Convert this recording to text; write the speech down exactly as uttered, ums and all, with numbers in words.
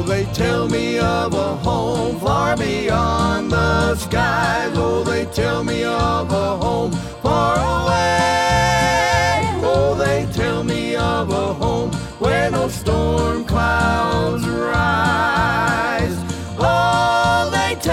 they tell me of a home far beyond the skies. Oh, they tell me of